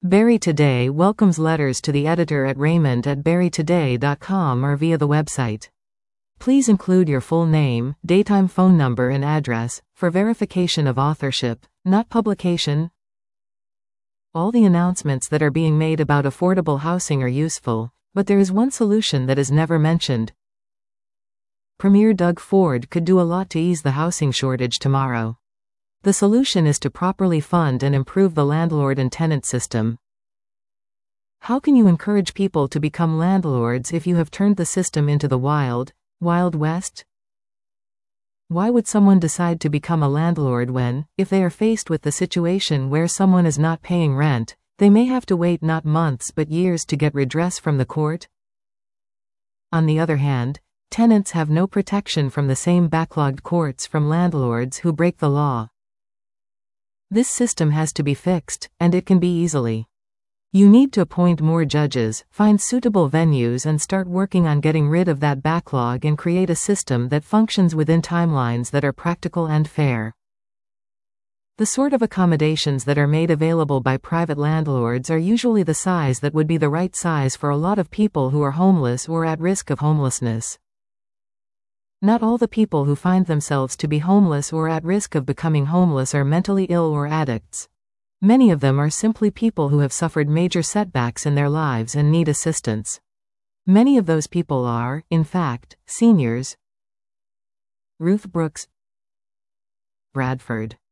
Barry Today welcomes letters to the editor at raymond@barrytoday.com or via the website. Please include your full name, daytime phone number and address, for verification of authorship, not publication. All the announcements that are being made about affordable housing are useful, but there is one solution that is never mentioned. Premier Doug Ford could do a lot to ease the housing shortage tomorrow. The solution is to properly fund and improve the landlord and tenant system. How can you encourage people to become landlords if you have turned the system into the Wild West? Why would someone decide to become a landlord when, if they are faced with the situation where someone is not paying rent, they may have to wait not months but years to get redress from the court? On the other hand, tenants have no protection from the same backlogged courts from landlords who break the law. This system has to be fixed, and it can be easily. You need to appoint more judges, find suitable venues and start working on getting rid of that backlog and create a system that functions within timelines that are practical and fair. The sort of accommodations that are made available by private landlords are usually the size that would be the right size for a lot of people who are homeless or at risk of homelessness. Not all the people who find themselves to be homeless or at risk of becoming homeless are mentally ill or addicts. Many of them are simply people who have suffered major setbacks in their lives and need assistance. Many of those people are, in fact, seniors. Ruth Brooks, Bradford.